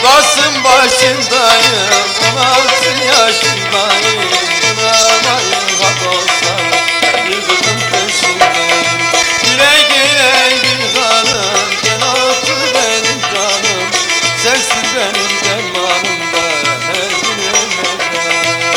Atlasın başındayım, 16 yaşındayım. Bıramayın ha dostlar, yıldızın peşindeyim. Güle güle gül hanım, gel otur benim canım. Sensin benim dermanım da her gün ölmeden.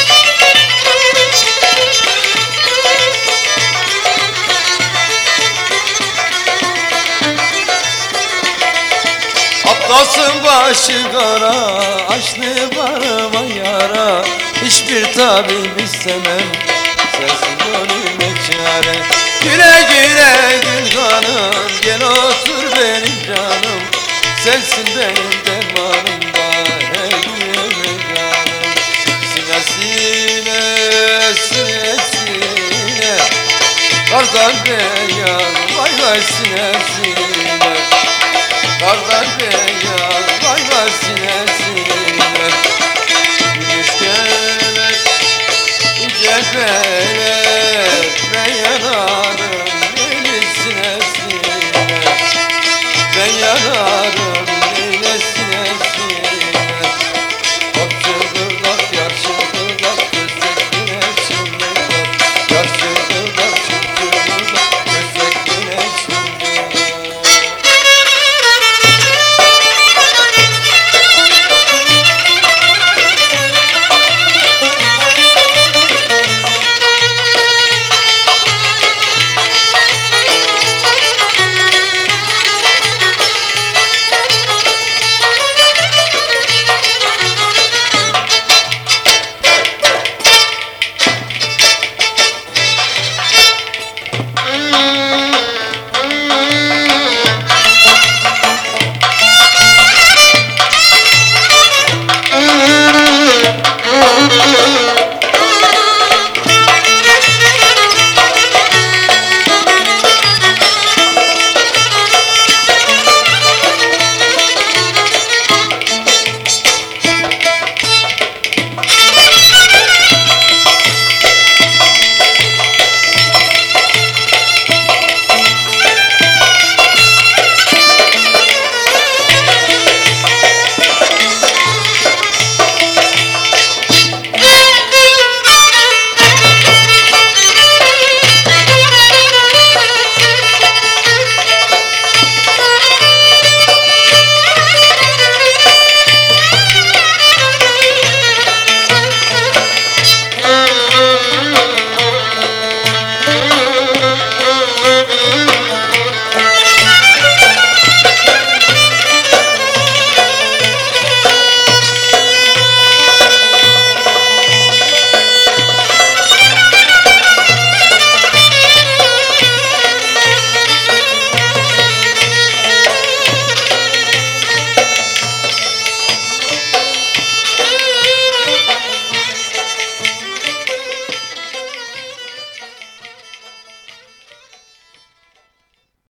Atlasın başı kara, açlı barıma yara. Hiçbir tabip istemem, sensin gönlüme çare. Güle güle gül hanım, gel otur benim canım. Sensin benim dermanım da her gün canım. Sine sine, sine sine, kardan beyaz, vay vay sine sine. Kardan beyaz.